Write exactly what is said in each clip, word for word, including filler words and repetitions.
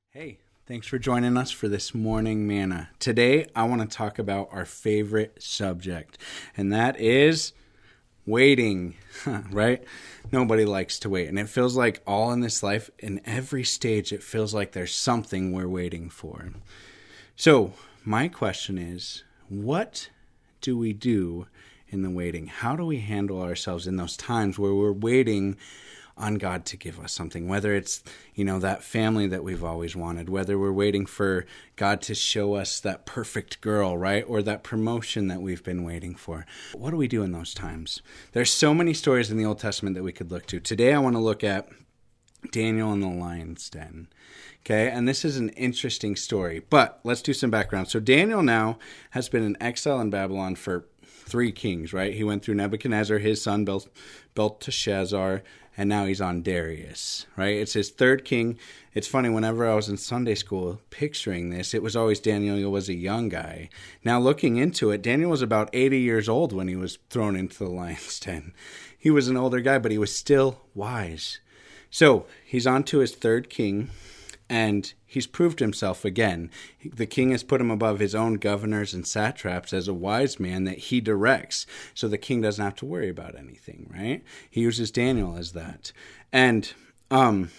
Hey, thanks for joining us for this morning manna. Today, I want to talk about our favorite subject, and that is waiting, right? Nobody likes to wait, and it feels like all in this life, in every stage, it feels like there's something we're waiting for. So, my question is, what do we do in the waiting? How do we handle ourselves in those times where we're waiting on God to give us something, whether it's, you know, that family that we've always wanted, whether we're waiting for God to show us that perfect girl, right? Or that promotion that we've been waiting for. What do we do in those times? There's so many stories in the Old Testament that we could look to. Today, I want to look at Daniel in the lion's den. Okay, and this is an interesting story, but let's do some background. So Daniel now has been in exile in Babylon for three kings, right? He went through Nebuchadnezzar, his son Bel- Belteshazzar, and now he's on Darius, right? It's his third king. It's funny, whenever I was in Sunday school picturing this, it was always Daniel was a young guy. Now looking into it, Daniel was about eighty years old when he was thrown into the lion's den. He was an older guy, but he was still wise. So he's on to his third king, and he's proved himself again. The king has put him above his own governors and satraps as a wise man that he directs. So the king doesn't have to worry about anything, right? He uses Daniel as that. And, um,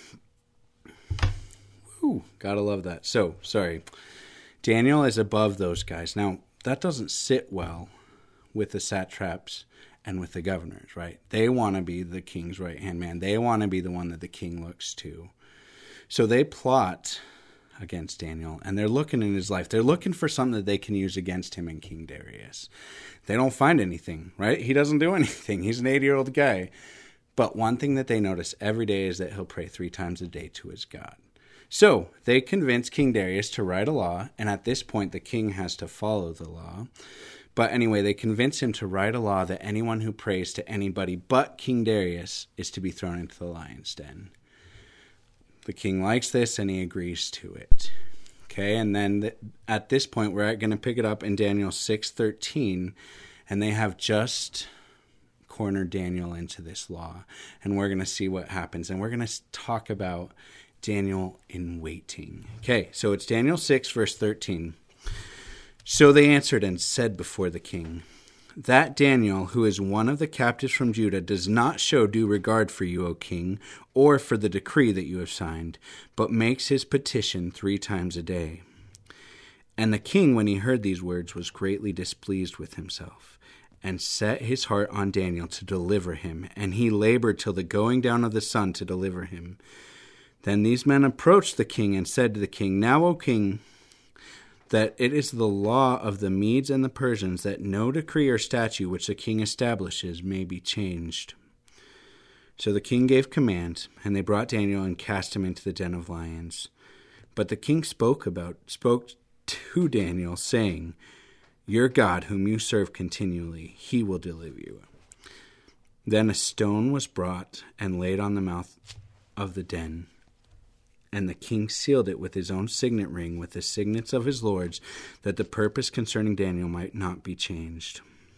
whew, gotta love that. So, sorry. Daniel is above those guys. Now, that doesn't sit well with the satraps and with the governors, right? They want to be the king's right-hand man. They want to be the one that the king looks to. So they plot against Daniel, and they're looking in his life. They're looking for something that they can use against him and King Darius. They don't find anything, right? He doesn't do anything. He's an eighty-year-old guy. But one thing that they notice every day is that he'll pray three times a day to his God. So they convince King Darius to write a law, and at this point, the king has to follow the law. But anyway, they convince him to write a law that anyone who prays to anybody but King Darius is to be thrown into the lion's den. The king likes this, and he agrees to it. Okay, and then th- at this point, we're going to pick it up in Daniel six thirteen, and they have just cornered Daniel into this law, and we're going to see what happens, and we're going to talk about Daniel in waiting. Okay, so it's Daniel six, verse thirteen. So they answered and said before the king, "That Daniel, who is one of the captives from Judah, does not show due regard for you, O king, or for the decree that you have signed, but makes his petition three times a day." And the king, when he heard these words, was greatly displeased with himself, and set his heart on Daniel to deliver him, and he labored till the going down of the sun to deliver him. Then these men approached the king and said to the king, "Now, O king, that it is the law of the Medes and the Persians that no decree or statute which the king establishes may be changed." So the king gave command, and they brought Daniel and cast him into the den of lions. But the king spoke about spoke to Daniel, saying, "Your God, whom you serve continually, he will deliver you." Then a stone was brought and laid on the mouth of the den. And the king sealed it with his own signet ring, with the signets of his lords, that the purpose concerning Daniel might not be changed.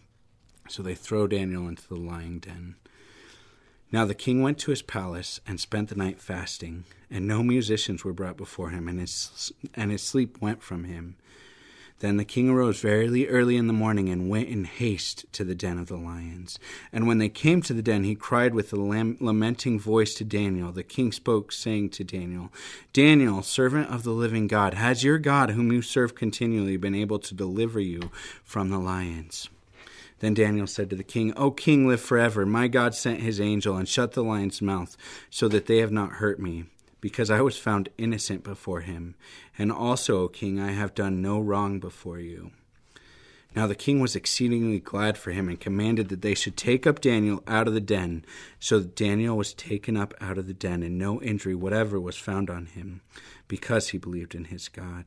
So they throw Daniel into the lion den. Now the king went to his palace and spent the night fasting, and no musicians were brought before him, and his, and his sleep went from him. Then the king arose very early in the morning and went in haste to the den of the lions. And when they came to the den, he cried with a lamenting voice to Daniel. The king spoke, saying to Daniel, "Daniel, servant of the living God, has your God, whom you serve continually, been able to deliver you from the lions?" Then Daniel said to the king, "O king, live forever. My God sent his angel and shut the lion's mouth, so that they have not hurt me, because I was found innocent before him. And also, O king, I have done no wrong before you." Now the king was exceedingly glad for him, and commanded that they should take up Daniel out of the den. So that Daniel was taken up out of the den, and no injury whatever was found on him, because he believed in his God.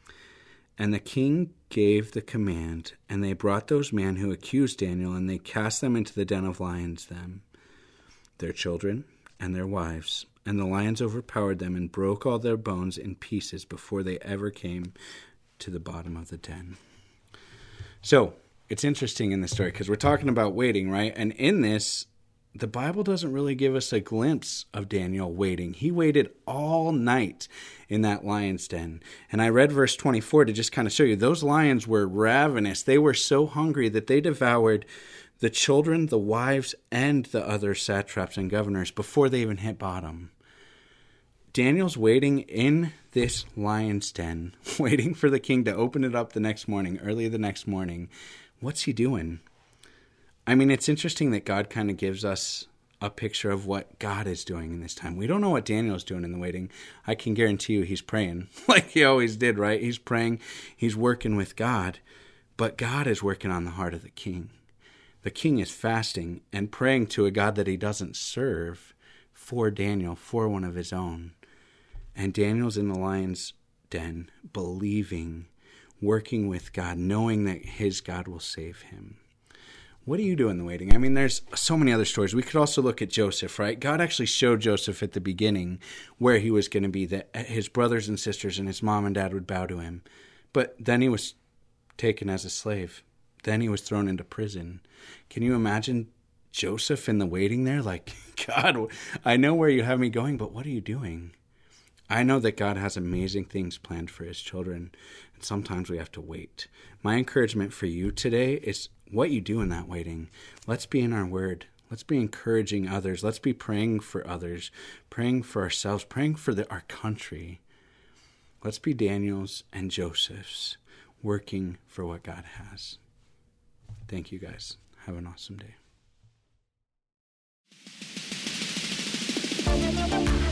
And the king gave the command, and they brought those men who accused Daniel, and they cast them into the den of lions, them, their children, and their wives. And the lions overpowered them and broke all their bones in pieces before they ever came to the bottom of the den. So, it's interesting in this story because we're talking about waiting, right? And in this, the Bible doesn't really give us a glimpse of Daniel waiting. He waited all night in that lion's den. And I read verse twenty-four to just kind of show you, those lions were ravenous. They were so hungry that they devoured the children, the wives, and the other satraps and governors before they even hit bottom. Daniel's waiting in this lion's den, waiting for the king to open it up the next morning, early the next morning. What's he doing? I mean, it's interesting that God kind of gives us a picture of what God is doing in this time. We don't know what Daniel's doing in the waiting. I can guarantee you he's praying like he always did, right? He's praying, he's working with God, but God is working on the heart of the king. The king is fasting and praying to a God that he doesn't serve for Daniel, for one of his own. And Daniel's in the lion's den, believing, working with God, knowing that his God will save him. What do you do in the waiting? I mean, there's so many other stories. We could also look at Joseph, right? God actually showed Joseph at the beginning where he was going to be, that his brothers and sisters and his mom and dad would bow to him. But then he was taken as a slave. Then he was thrown into prison. Can you imagine Joseph in the waiting there? Like, God, I know where you have me going, but what are you doing? I know that God has amazing things planned for his children, and sometimes we have to wait. My encouragement for you today is what you do in that waiting. Let's be in our word. Let's be encouraging others. Let's be praying for others, praying for ourselves, praying for the, our country. Let's be Daniel's and Joseph's, working for what God has. Thank you, guys. Have an awesome day.